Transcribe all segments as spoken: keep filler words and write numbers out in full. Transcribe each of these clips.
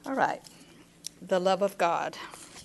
All right, the love of God.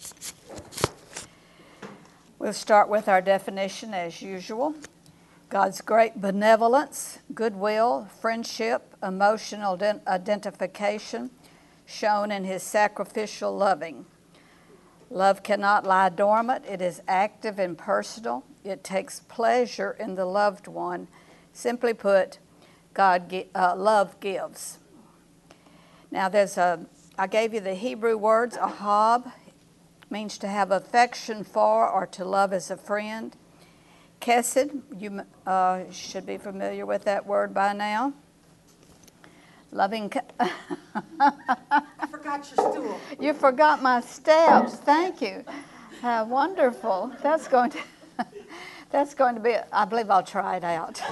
We'll start with our definition as usual. God's great benevolence, goodwill, friendship, emotional identification shown in his sacrificial loving. Love cannot lie dormant. It is active and personal. It takes pleasure in the loved one. Simply put, God uh, love gives. Now there's a, I gave you the Hebrew words. Ahab means to have affection for or to love as a friend. Chesed, you uh, should be familiar with that word by now. Loving. I forgot your stool. You forgot my steps. Thank you. Uh, wonderful. That's going to. That's going to be. I believe I'll try it out.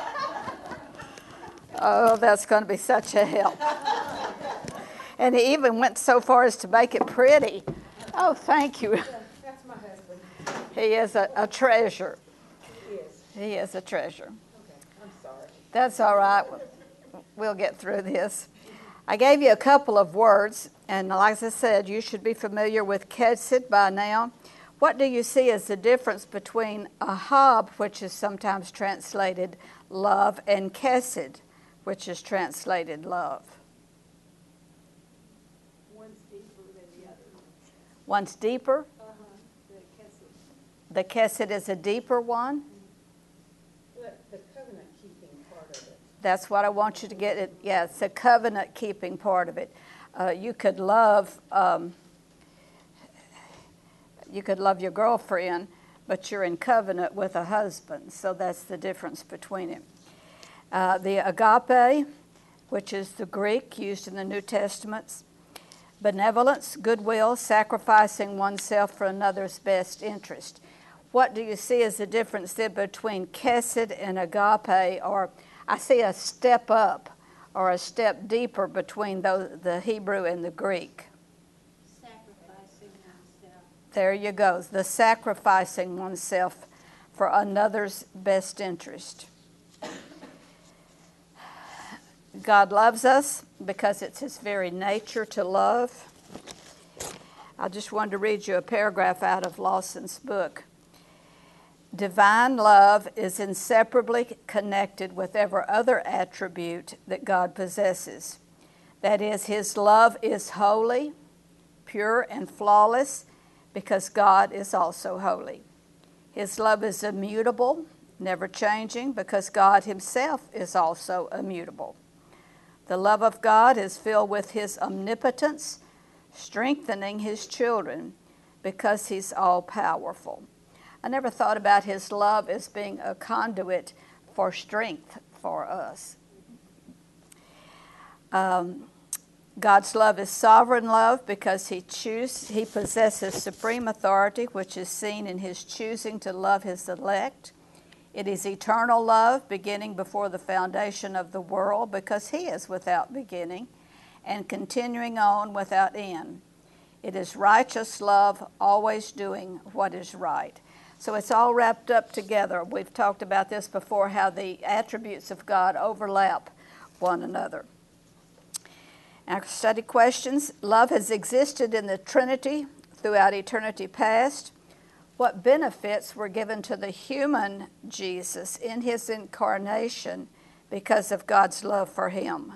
Oh, that's going to be such a help. And he even went so far as to make it pretty. Oh, thank you. Yeah, that's my husband. He is a, a treasure. He is. He is a treasure. Okay, I'm sorry. That's all right. We'll get through this. I gave you a couple of words, and like I said, you should be familiar with Chesed by now. What do you see as the difference between Ahab, which is sometimes translated love, and Chesed, which is translated love? One's deeper than the other. One's deeper? Uh-huh, the Chesed. The Chesed is a deeper one? But the covenant-keeping part of it. That's what I want you to get it. Yeah, it's the covenant-keeping part of it. Uh, you could love, um, you could love your girlfriend, but you're in covenant with a husband. So that's the difference between it. Uh, the agape, which is the Greek used in the New Testaments. Benevolence, goodwill, sacrificing oneself for another's best interest. What do you see as the difference there between Chesed and agape? Or I see a step up or a step deeper between those, the Hebrew and the Greek. Sacrificing oneself. There you go, the sacrificing oneself for another's best interest. God loves us because it's his very nature to love. I just wanted to read you a paragraph out of Lawson's book. Divine love is inseparably connected with every other attribute that God possesses. That is, his love is holy, pure, and flawless because God is also holy. His love is immutable, never changing, because God himself is also immutable. The love of God is filled with his omnipotence, strengthening his children because he's all-powerful. I never thought about his love as being a conduit for strength for us. Um, God's love is sovereign love because he choose, he possesses supreme authority, which is seen in his choosing to love his elect. It is eternal love, beginning before the foundation of the world, because he is without beginning, and continuing on without end. It is righteous love, always doing what is right. So it's all wrapped up together. We've talked about this before, how the attributes of God overlap one another. Our study questions. Love has existed in the Trinity throughout eternity past. What benefits were given to the human Jesus in his incarnation because of God's love for him?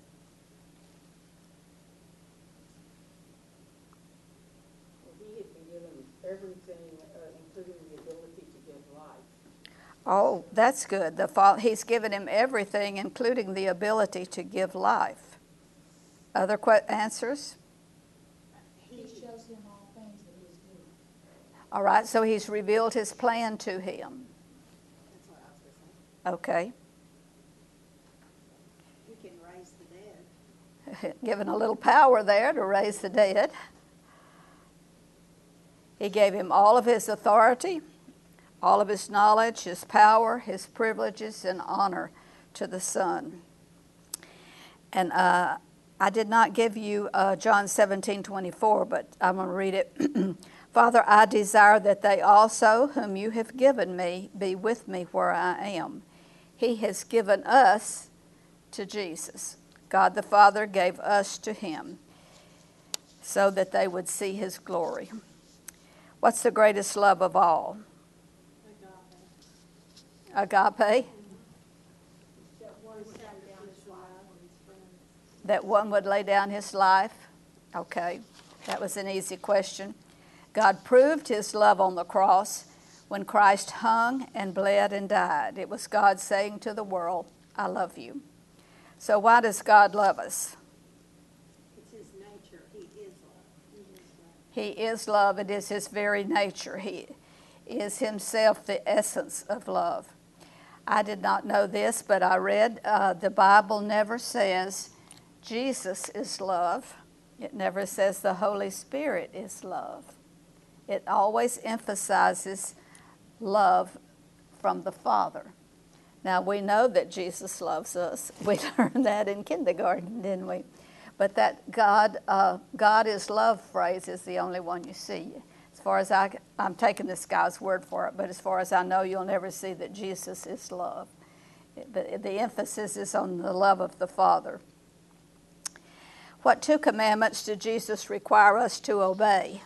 Well, he had been given everything, uh, including the ability to give life. Oh, that's good. The fa- he's given him everything, including the ability to give life. Other que- answers? He shows him all things that he is doing. All right, so he's revealed his plan to him. That's what I was going to say. Okay. He can raise the dead. Given a little power there to raise the dead. He gave him all of his authority, all of his knowledge, his power, his privileges, and honor to the Son. And uh, I did not give you uh, John seventeen twenty-four, but I'm going to read it. Father, I desire that they also, whom you have given me, be with me where I am. He has given us to Jesus. God the Father gave us to him. so that they would see his glory. What's the greatest love of all? Agape. That one would lay down his life. Okay, that was an easy question. God proved his love on the cross when Christ hung and bled and died. It was God saying to the world, I love you. So why does God love us? It's his nature. He is love. He is love. He is love. It is his very nature. He is himself the essence of love. I did not know this, but I read uh, the Bible never says Jesus is love. It never says the Holy Spirit is love. It always emphasizes love from the Father. Now, we know that Jesus loves us. We learned that in kindergarten, didn't we? But that God, uh, God is love phrase is the only one you see. As far as I, I'm taking this guy's word for it, but as far as I know, you'll never see that Jesus is love. But the emphasis is on the love of the Father. What two commandments did Jesus require us to obey?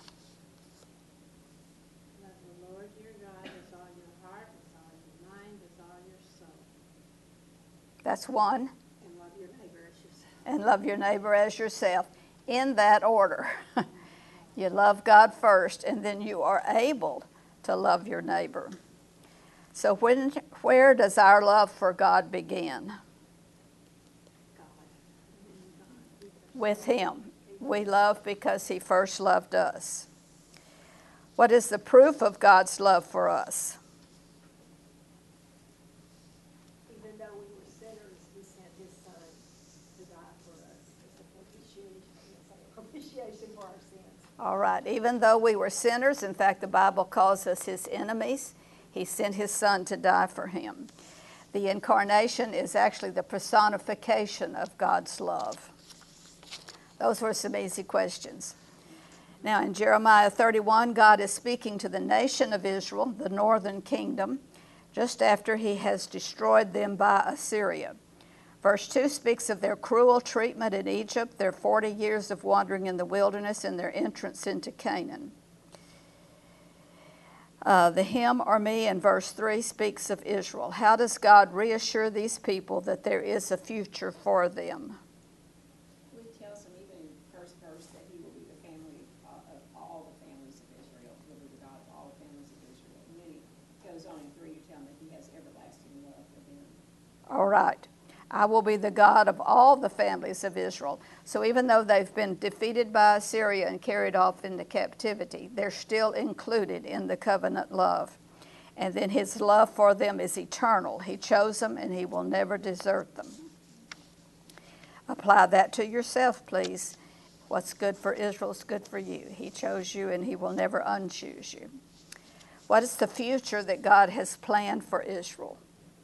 Love the Lord your God with all your heart, with all your mind, with all your soul. That's one. And love your neighbor as yourself. And love your neighbor as yourself. In that order. You love God first, and then you are able to love your neighbor. So when, where does our love for God begin? With him. We love because he first loved us. What is the proof of God's love for us? Even though we were sinners, he sent his son to die for us as a propitiation, as a propitiation for our sins. All right. Even though we were sinners, in fact, the Bible calls us his enemies, he sent his son to die for him. The incarnation is actually the personification of God's love. Those were some easy questions. Now, in Jeremiah thirty-one, God is speaking to the nation of Israel, the northern kingdom, just after he has destroyed them by Assyria. Verse two speaks of their cruel treatment in Egypt, their forty years of wandering in the wilderness, and their entrance into Canaan. Uh, the him or me in verse three speaks of Israel. How does God reassure these people that there is a future for them? It tells them even in the first verse that he will be the family uh, of all the families of Israel. He will be the God of all the families of Israel. And then he goes on in three to tell them that he has everlasting love for them. All right. I will be the God of all the families of Israel. So even though they've been defeated by Assyria and carried off into captivity, they're still included in the covenant love. And then his love for them is eternal. He chose them and he will never desert them. Apply that to yourself, please. What's good for Israel is good for you. He chose you and he will never unchoose you. What is the future that God has planned for Israel?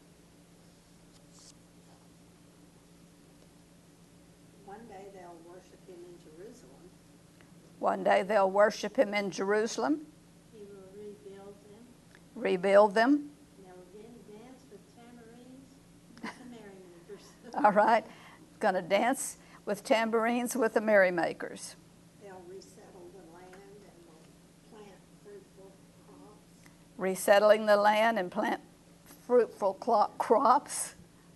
One day they'll worship him in Jerusalem. One day they'll worship him in Jerusalem, He will rebuild them. rebuild them. And they'll again dance with tamarines with the merrymakers. All right. Going to dance with tambourines with the merrymakers. They'll resettle the land and they'll plant fruitful crops. Resettling the land and plant fruitful clo- crops.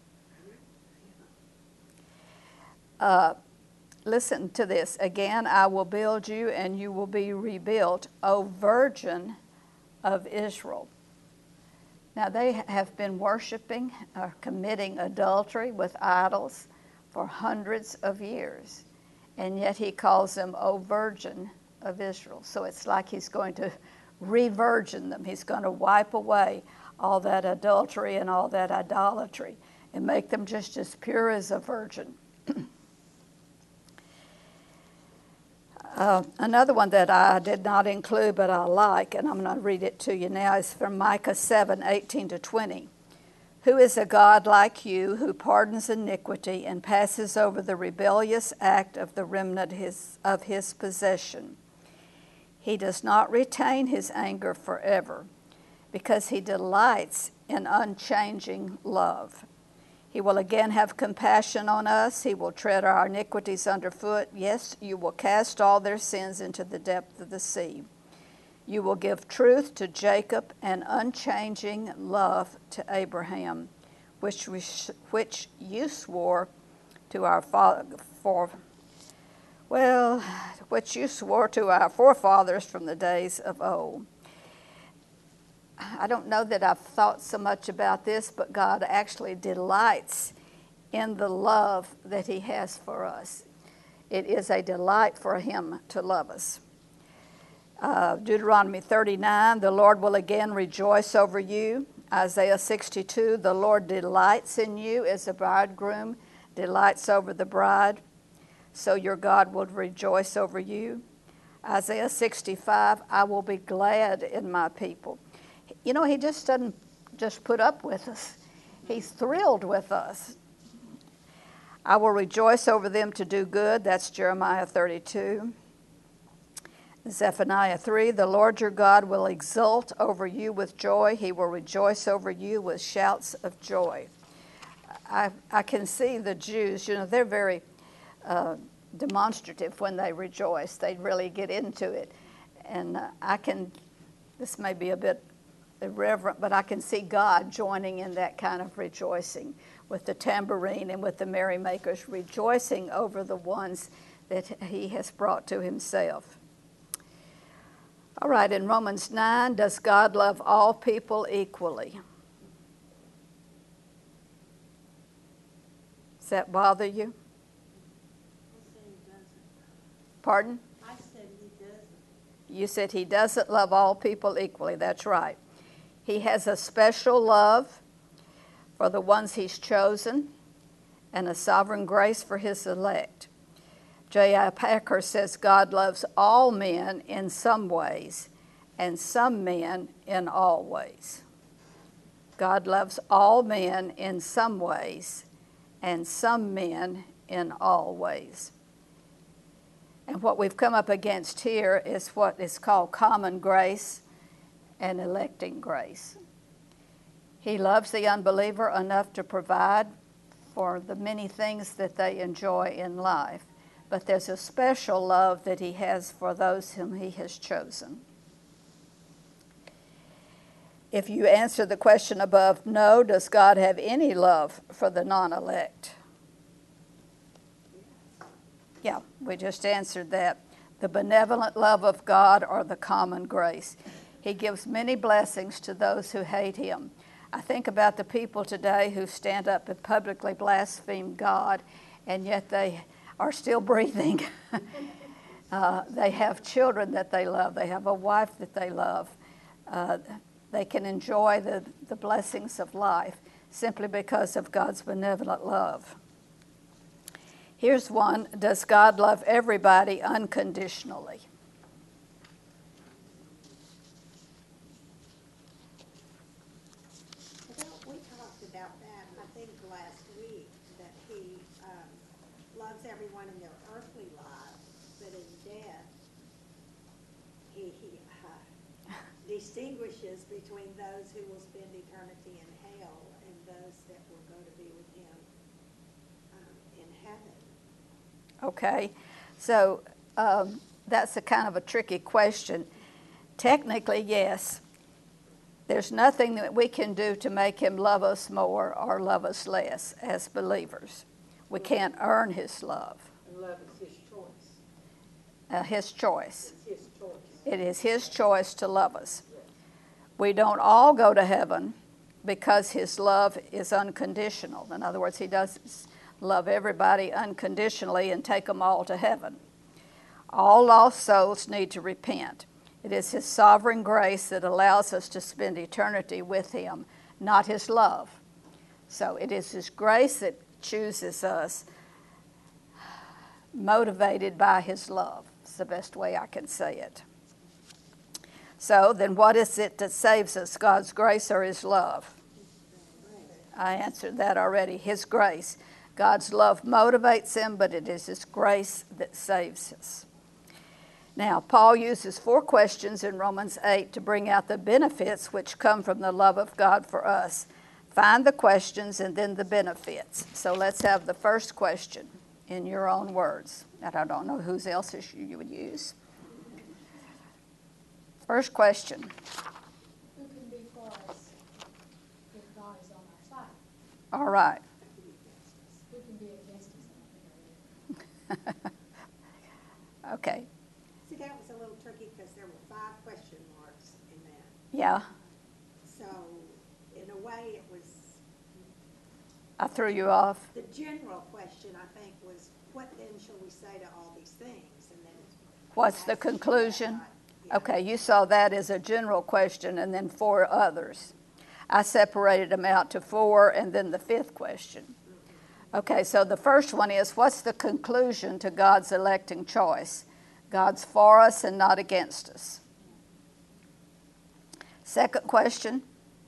Uh, listen to this. Again, I will build you and you will be rebuilt, O Virgin of Israel. Now, they have been worshiping or committing adultery with idols for hundreds of years, and yet he calls them, O Virgin of Israel. So it's like he's going to re-virgin them. He's going to wipe away all that adultery and all that idolatry and make them just as pure as a virgin. Uh, another one that I did not include but I like, and I'm going to read it to you now, is from Micah seven, eighteen to twenty. Who is a God like you who pardons iniquity and passes over the rebellious act of the remnant his, of his possession? He does not retain his anger forever because he delights in unchanging love. He will again have compassion on us. He will tread our iniquities underfoot. Yes, you will cast all their sins into the depth of the sea. You will give truth to Jacob and unchanging love to Abraham, which we sh- which you swore to our father for well, which you swore to our forefathers from the days of old. I don't know that I've thought so much about this, but God actually delights in the love that he has for us. It is a delight for him to love us. Uh, Deuteronomy thirty-nine, the Lord will again rejoice over you. Isaiah sixty-two, the Lord delights in you as a bridegroom delights over the bride. So your God will rejoice over you. Isaiah sixty-five, I will be glad in my people. You know, he just doesn't just put up with us. He's thrilled with us. I will rejoice over them to do good. That's Jeremiah thirty-two. Zephaniah three, the Lord your God will exult over you with joy. He will rejoice over you with shouts of joy. I, I can see the Jews, you know, they're very uh, demonstrative when they rejoice. They really get into it. And uh, I can, this may be a bit irreverent, but I can see God joining in that kind of rejoicing with the tambourine and with the merrymakers, rejoicing over the ones that he has brought to himself. All right, in Romans nine, does God love all people equally? Does that bother you? I said he doesn't. Pardon? I said he doesn't. You said he doesn't love all people equally. That's right. He has a special love for the ones he's chosen and a sovereign grace for his elect. J I Packer says God loves all men in some ways and some men in all ways. God loves all men in some ways and some men in all ways. And what we've come up against here is what is called common grace and electing grace. He loves the unbeliever enough to provide for the many things that they enjoy in life, but there's a special love that he has for those whom he has chosen. If you answer the question above, no, does God have any love for the non-elect? Yeah, we just answered that. The benevolent love of God or the common grace. He gives many blessings to those who hate him. I think about the people today who stand up and publicly blaspheme God, and yet they are still breathing. uh, they have children that they love. They have a wife that they love. Uh, they can enjoy the, the blessings of life simply because of God's benevolent love. Here's one. Does God love everybody unconditionally? Well, we talked about that, I think, last week, that he um, loves everyone in their earthly lives, but in death, he, he uh, distinguishes between those who will spend eternity in hell and those that will go to be with him um, in heaven. Okay, so um, that's a kind of a tricky question. Technically, yes. There's nothing that we can do to make him love us more or love us less as believers. We can't earn his love. And love is his choice. Uh, his choice. It's his choice. It is his choice to love us. We don't all go to heaven because his love is unconditional. In other words, he does love everybody unconditionally and take them all to heaven. All lost souls need to repent. It is his sovereign grace that allows us to spend eternity with him, not his love. So it is his grace that chooses us, motivated by his love. It's the best way I can say it. So then what is it that saves us, God's grace or his love? I answered that already, his grace. God's love motivates him, but it is his grace that saves us. Now, Paul uses four questions in Romans eight to bring out the benefits which come from the love of God for us. Find the questions and then the benefits. So let's have the first question in your own words. And I don't know whose else's you would use. First question. Who can be for us if God is on our side? All right. Who can be against us? I don't think I read. Okay. See, that was a little tricky because there were five question marks in that. Yeah, So, in a way, it was, I threw you off. the general question, I think, was, what then shall we say to all these things? And then. What's the asked you that, conclusion? right? Yeah. Okay, you saw that as a general question and then four others. I separated them out to four and then the fifth question. Okay, so the first one is, what's the conclusion to God's electing choice? God's for us and not against us. Second question.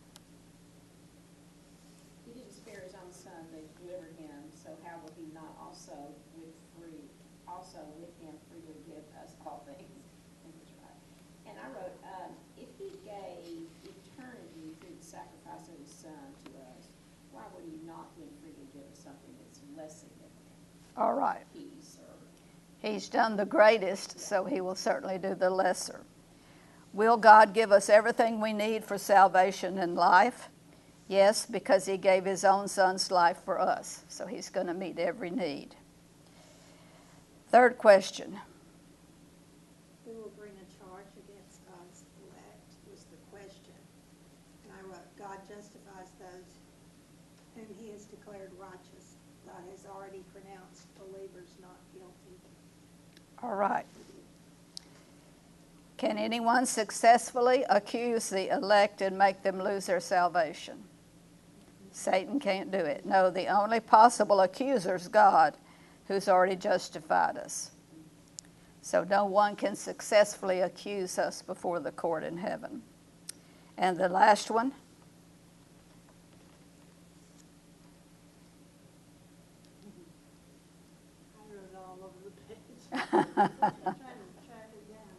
He didn't spare his own son, they delivered him, so how will he not also with free, also with him freely give us all things? I think that's right. And I wrote, um, if he gave eternity through the sacrifice of his son to us, why would he not then freely give us something that's less significant? All right. Peace or, He's done the greatest, so he will certainly do the lesser. Will God give us everything we need for salvation and life? Yes, because he gave his own son's life for us, so he's going to meet every need. Third question. Who will bring a charge against God's elect was the question. And I wrote, God justifies those whom he has declared righteous. God has already pronounced believers not guilty. All right. Can anyone successfully accuse the elect and make them lose their salvation? Satan can't do it. No, the only possible accuser is God, who's already justified us. So no one can successfully accuse us before the court in heaven. And the last one. I wrote it all over the page. I'm trying to track it down.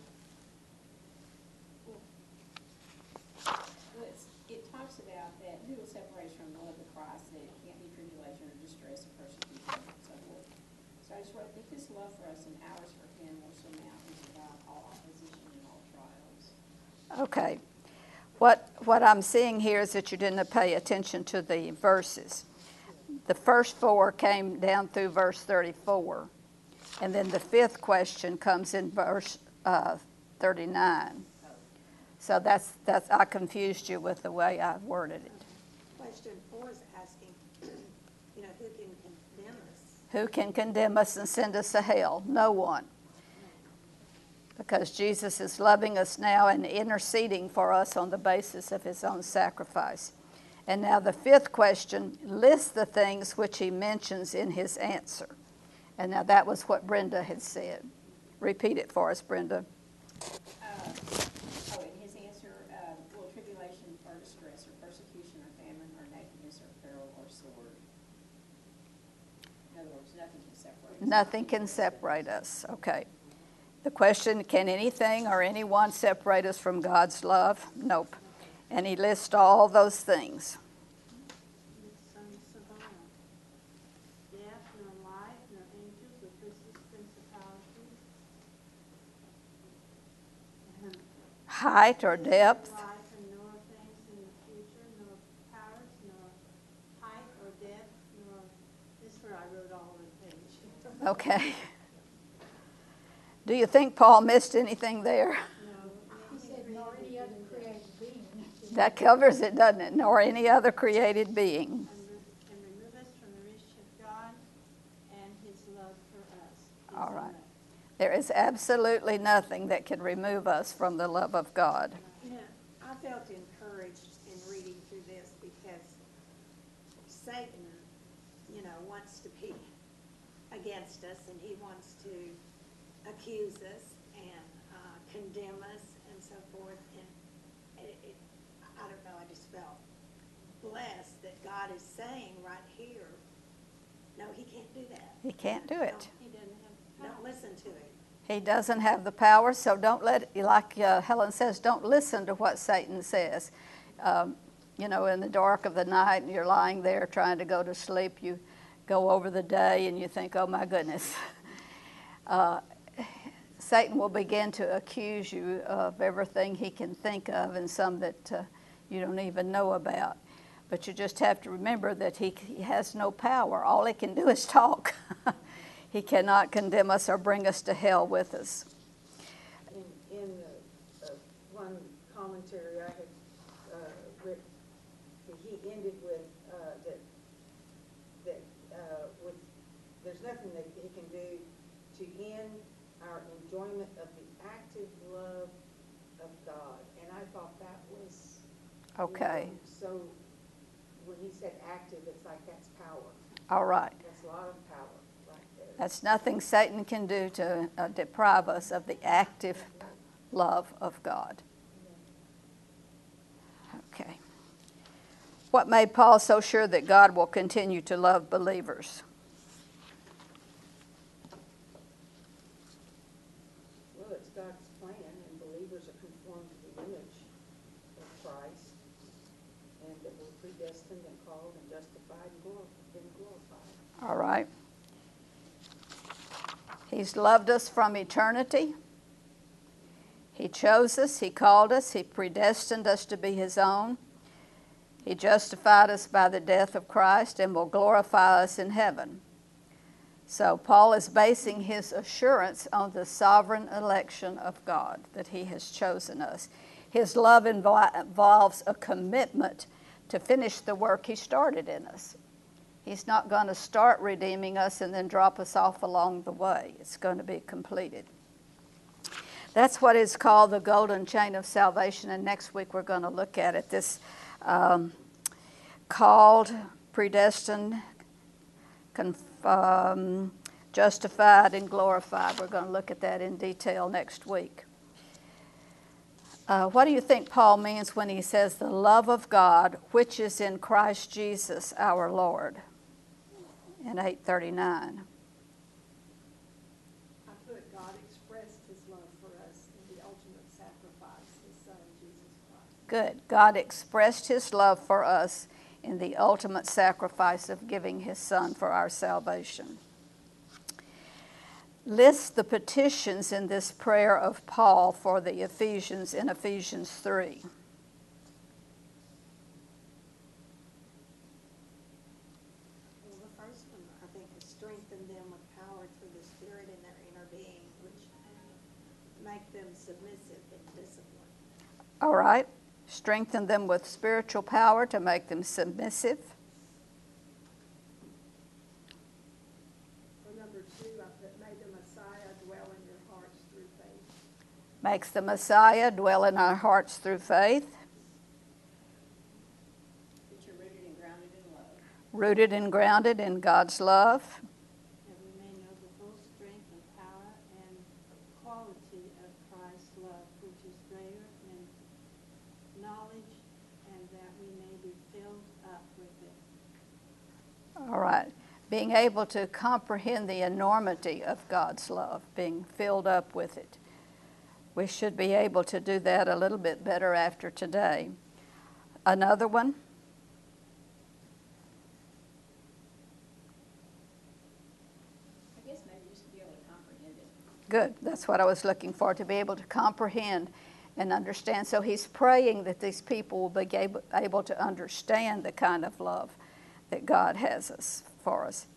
well, it's, it talks about that who will separate us from the love of Christ, that it can't be tribulation or distress or persecution and so forth. So I just wrote that his love for us and ours for him will surmount and survive all opposition and all trials. Okay. What, what I'm seeing here is that you didn't pay attention to the verses. The first four came down through verse thirty-four. And then the fifth question comes in verse uh, thirty-nine. So that's, that's, I confused you with the way I worded it. Question four is asking, you know, who can condemn us? Who can condemn us and send us to hell? No one. Because Jesus is loving us now and interceding for us on the basis of his own sacrifice. And now the fifth question lists the things which he mentions in his answer. And now that was what Brenda had said. Repeat it for us, Brenda. Uh, oh, in his answer, uh, will tribulation or distress or persecution or famine or nakedness or peril or sword. In other words, nothing can separate us. Nothing can separate us. Okay. The question, can anything or anyone separate us from God's love? Nope. And he lists all those things. Son survive. Death, nor life, nor angels, or principalities. And Height or depth. life, and nor things in the future, nor powers, nor height or depth, nor, this is where I wrote all over the page. Okay. Do you think Paul missed anything there? No, He said, nor any other created being. That covers it, doesn't it? Nor any other created being. and re- and remove us from the reach of God and his love for us. his All right. elect. There is absolutely nothing that can remove us from the love of God. You know, I felt encouraged in reading through this because Satan, you know, wants to be against us and he wants to accuse us and uh, condemn us and so forth. And it, it, I don't know, I just felt blessed that God is saying right here, no, he can't do that. He can't do it. Don't- He doesn't have, don't listen to him. He doesn't have the power, so don't let, like uh, Helen says, don't listen to what Satan says. Um, you know, in the dark of the night and you're lying there trying to go to sleep, you go over the day and you think, oh my goodness. Uh, Satan will begin to accuse you of everything he can think of and some that uh, you don't even know about. But you just have to remember that he, he has no power. All he can do is talk. He cannot condemn us or bring us to hell with us. In, in uh, uh, one commentary I had uh, read, he ended with uh, that, that uh, with, there's nothing that he can do to end our enjoyment of the active love of God. And I thought that was, Okay. you know, so when he said active, it's like that's power. All right. That's a lot of power right there. That's nothing Satan can do to uh, deprive us of the active love of God. Okay. What made Paul so sure that God will continue to love believers? Well, it's God's plan, and believers are conformed to the image of Christ, and that we're predestined and called and justified and glorified, been glorified. All right. He's loved us from eternity. He chose us, he called us, he predestined us to be his own. He justified us by the death of Christ and will glorify us in heaven. So Paul is basing his assurance on the sovereign election of God, that he has chosen us. His love invo- involves a commitment to finish the work he started in us. He's not going to start redeeming us and then drop us off along the way. It's going to be completed. That's what is called the golden chain of salvation, and next week we're going to look at it. This um, called, predestined, conf- um, justified, and glorified. We're going to look at that in detail next week. Uh, what do you think Paul means when he says the love of God, which is in Christ Jesus our Lord, in eight thirty-nine? I put God expressed his love for us in the ultimate sacrifice, his son, Jesus Christ. Good. God expressed his love for us in the ultimate sacrifice of giving his son for our salvation. List the petitions in this prayer of Paul for the Ephesians in Ephesians three. Well, the first one, I think, is strengthen them with power through the Spirit in their inner being, which make them submissive and disciplined. All right. Strengthen them with spiritual power to make them submissive. For number two, I put, may the Messiah dwell in your hearts through faith. Makes the Messiah dwell in our hearts through faith. That you're rooted and grounded in love. Rooted and grounded in God's love. That we may know the full strength and power and quality of Christ's love, which is greater in knowledge, and that we may be filled up with it. All right. Being able to comprehend the enormity of God's love, being filled up with it. We should be able to do that a little bit better after today. Another one. I guess maybe just to be able to comprehend it. Good. That's what I was looking for, to be able to comprehend and understand. So he's praying that these people will be able, able to understand the kind of love that God has us for us.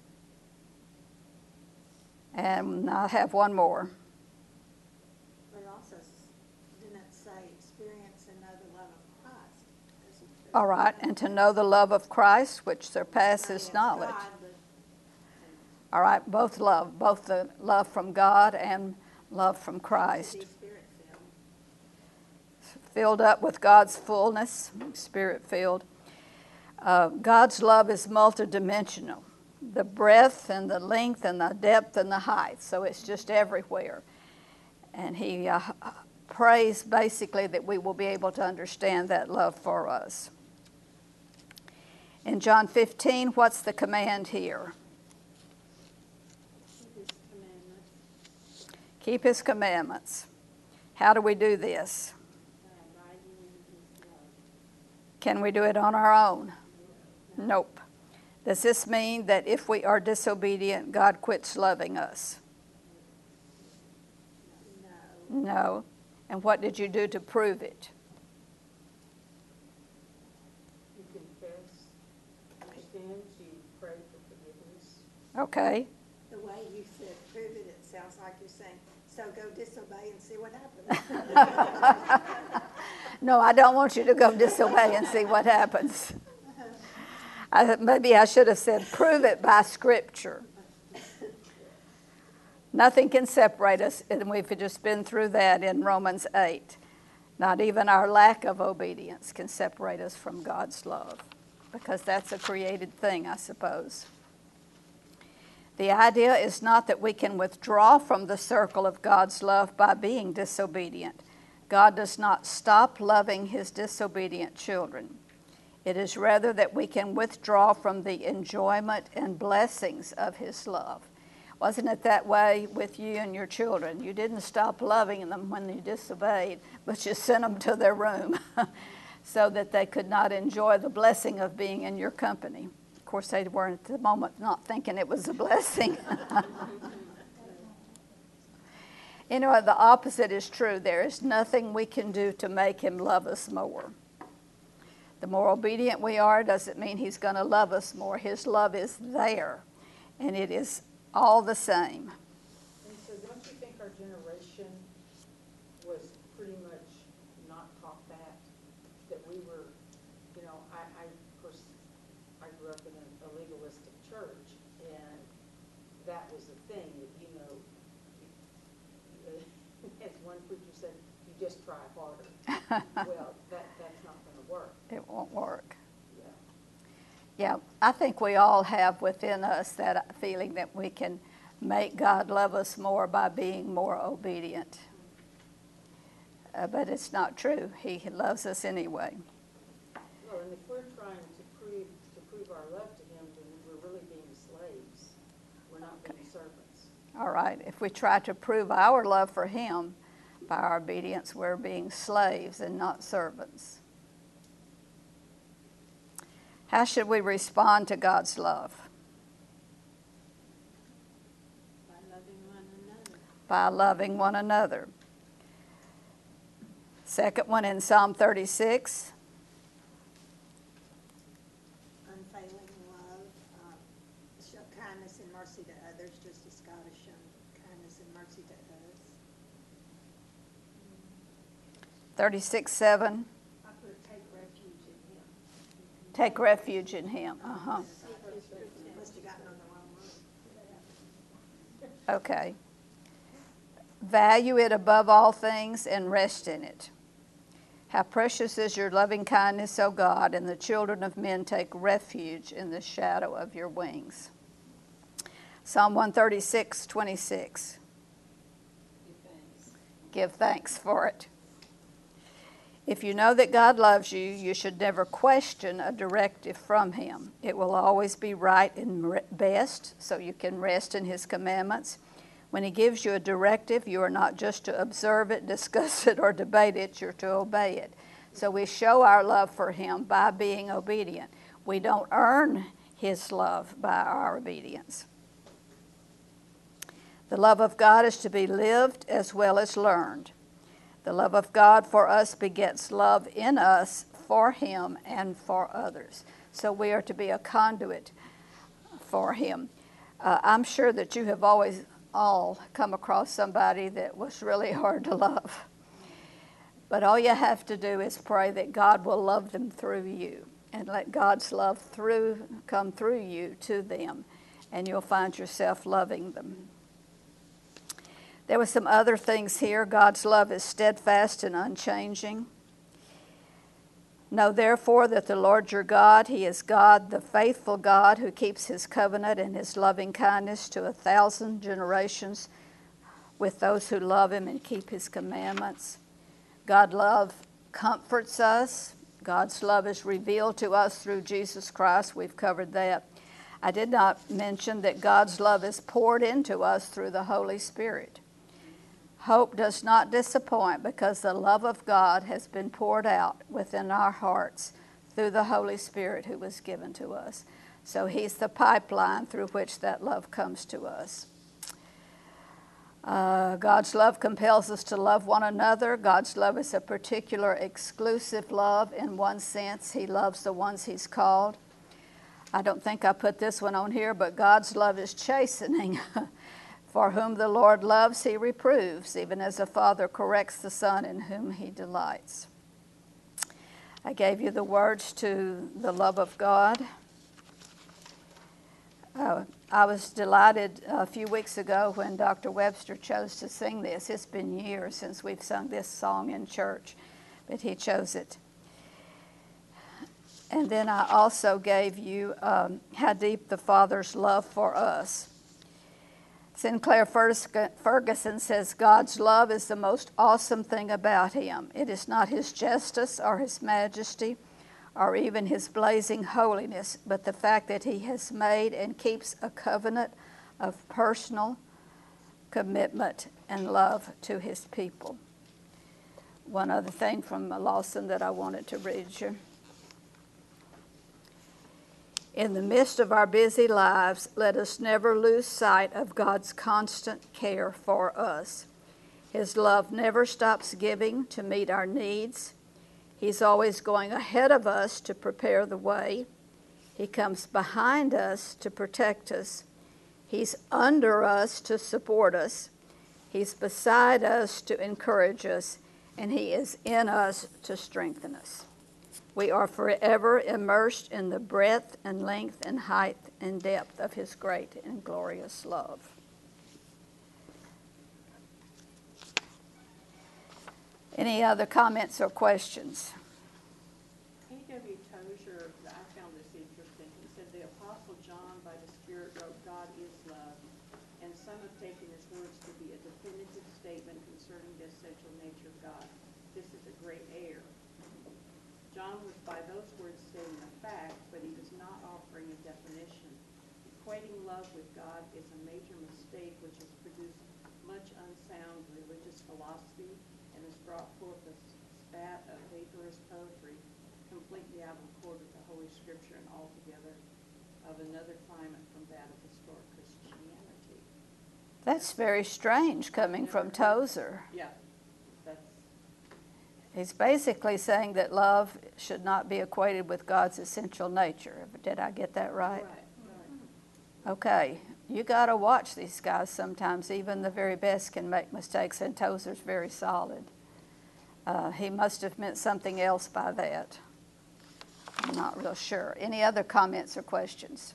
And I have one more. But also, s- didn't it say experience and know the love of Christ? There's- there's All right. nothing And to that- know the love of Christ, which not surpasses against knowledge. God, but- All right. Both love, both the love from God and love from To Christ. be spirit-filled. Filled up with God's fullness, spirit-filled. Uh, God's love is multidimensional. The breadth and the length and the depth and the height. So it's just everywhere. And he uh, prays basically that we will be able to understand that love for us. In John fifteen, what's the command here? Keep his commandments, Keep his commandments. How do we do this? by abiding in his love. Can we do it on our own? Nope. Does this mean that if we are disobedient, God quits loving us? No. No. And what did you do to prove it? You confess your sins, you pray for forgiveness. Okay. The way you said prove it, it sounds like you're saying, so go disobey and see what happens. No, I don't want you to go disobey and see what happens. I, maybe I should have said, prove it by Scripture. Nothing can separate us, and we've just been through that in Romans eight. Not even our lack of obedience can separate us from God's love, because that's a created thing, I suppose. The idea is not that we can withdraw from the circle of God's love by being disobedient. God does not stop loving his disobedient children. It is rather that we can withdraw from the enjoyment and blessings of his love. Wasn't it that way with you and your children? You didn't stop loving them when you disobeyed, but you sent them to their room so that they could not enjoy the blessing of being in your company. Of course, they weren't at the moment not thinking it was a blessing. You know, the opposite is true. There is nothing we can do to make him love us more. The more obedient we are doesn't mean he's going to love us more. His love is there, and it is all the same. And so don't you think our generation was pretty much not taught that? That we were, you know, I, I of course, I grew up in a, a legalistic church, and that was the thing that, you know, as one preacher said, you just try harder. Well, that, that's not going to work. It won't work. Yeah. Yeah, I think we all have within us that feeling that we can make God love us more by being more obedient. Uh, but it's not true. He loves us anyway. Well, and if we're trying to prove to prove our love to him, then we're really being slaves. We're not being servants. All right, if we try to prove our love for him by our obedience, we're being slaves and not servants. How should we respond to God's love? By loving one another. By loving one another. Second one in Psalm thirty-six. Unfailing love, uh, show kindness and mercy to others, just as God has shown kindness and mercy to us. thirty-six seven. I put take refuge in him. Take refuge in him. Uh-huh. Must have gotten on the wrong one. Okay. Value it above all things and rest in it. How precious is your loving kindness, O God, and the children of men take refuge in the shadow of your wings. Psalm one thirty-six twenty-six. Give thanks. Give thanks for it. If you know that God loves you, you should never question a directive from him. It will always be right and best, so you can rest in his commandments. When he gives you a directive, you are not just to observe it, discuss it, or debate it, you're to obey it. So we show our love for him by being obedient. We don't earn his love by our obedience. The love of God is to be lived as well as learned. The love of God for us begets love in us for him and for others. So we are to be a conduit for him. Uh, I'm sure that you have always all come across somebody that was really hard to love. But all you have to do is pray that God will love them through you, and let God's love through come through you to them, and you'll find yourself loving them. There were some other things here. God's love is steadfast and unchanging. Know therefore that the Lord your God, he is God, the faithful God, who keeps his covenant and his loving kindness to a thousand generations with those who love him and keep his commandments. God's love comforts us. God's love is revealed to us through Jesus Christ. We've covered that. I did not mention that God's love is poured into us through the Holy Spirit. Hope does not disappoint because the love of God has been poured out within our hearts through the Holy Spirit who was given to us. So he's the pipeline through which that love comes to us. Uh, God's love compels us to love one another. God's love is a particular exclusive love. In one sense, he loves the ones he's called. I don't think I put this one on here, but God's love is chastening. For whom the Lord loves, he reproves, even as a father corrects the son in whom he delights. I gave you the words to the love of God. Uh, I was delighted a few weeks ago when Doctor Webster chose to sing this. It's been years since we've sung this song in church, but he chose it. And then I also gave you um, how deep the Father's love for us. Sinclair Ferguson says, God's love is the most awesome thing about him. It is not his justice or his majesty or even his blazing holiness, but the fact that he has made and keeps a covenant of personal commitment and love to his people. One other thing from Lawson that I wanted to read you. In the midst of our busy lives, let us never lose sight of God's constant care for us. His love never stops giving to meet our needs. He's always going ahead of us to prepare the way. He comes behind us to protect us. He's under us to support us. He's beside us to encourage us. And he is in us to strengthen us. We are forever immersed in the breadth and length and height and depth of his great and glorious love. Any other comments or questions? A W Tozer, I found this interesting. He said, the Apostle John, by the Spirit, wrote, God is love. And some have taken his words to be a definitive statement concerning the essential nature of God. This is a great error. John was by those words stating a fact, but he was not offering a definition. Equating love with God is a major mistake which has produced much unsound religious philosophy and has brought forth a spat of vaporous poetry completely out of accord with the Holy Scripture and altogether of another climate from that of historic Christianity. That's very strange coming from Tozer. Yeah, that's He's basically saying that love should not be equated with God's essential nature. Did I get that right? right. right. Okay. You got to watch these guys sometimes. Even the very best can make mistakes, and Tozer's very solid. Uh, he must have meant something else by that. I'm not real sure. Any other comments or questions?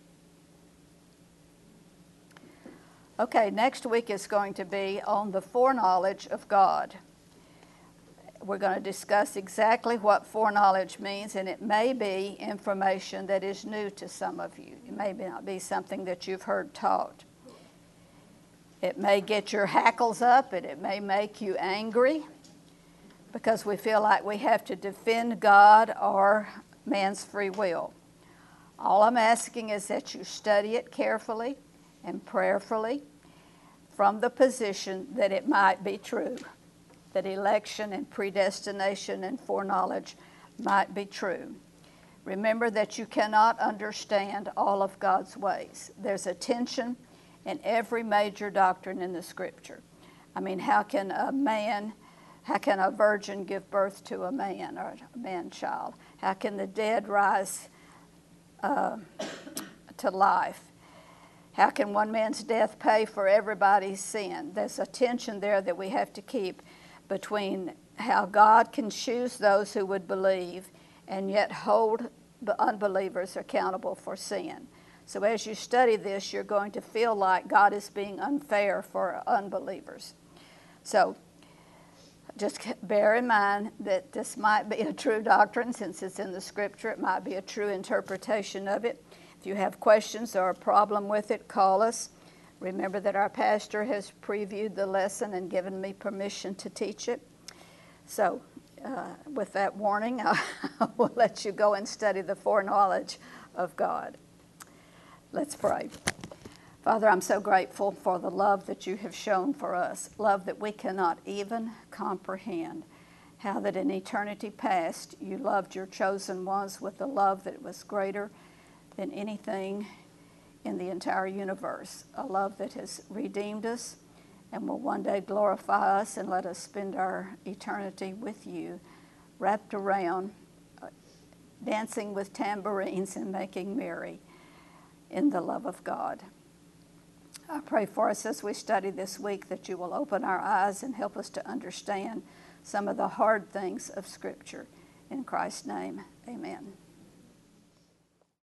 Okay, next week is going to be on the foreknowledge of God. We're going to discuss exactly what foreknowledge means, and it may be information that is new to some of you. It may not be something that you've heard taught. It may get your hackles up, and it may make you angry because we feel like we have to defend God or man's free will. All I'm asking is that you study it carefully and prayerfully from the position that it might be true, that election and predestination and foreknowledge might be true. Remember that you cannot understand all of God's ways. There's a tension in every major doctrine in the Scripture. I mean, how can a man, how can a virgin give birth to a man or a man-child? How can the dead rise uh, to life? How can one man's death pay for everybody's sin? There's a tension there that we have to keep between how God can choose those who would believe and yet hold the unbelievers accountable for sin. So as you study this, you're going to feel like God is being unfair for unbelievers. So just bear in mind that this might be a true doctrine since it's in the Scripture. It might be a true interpretation of it. If you have questions or a problem with it, call us. Remember that our pastor has previewed the lesson and given me permission to teach it. So uh, with that warning, I will let you go and study the foreknowledge of God. Let's pray. Father, I'm so grateful for the love that you have shown for us, love that we cannot even comprehend. how that in eternity past you loved your chosen ones with a love that was greater than anything in the entire universe, a love that has redeemed us and will one day glorify us and let us spend our eternity with you, wrapped around, uh, dancing with tambourines and making merry in the love of God. I pray for us as we study this week that you will open our eyes and help us to understand some of the hard things of Scripture. In Christ's name, amen.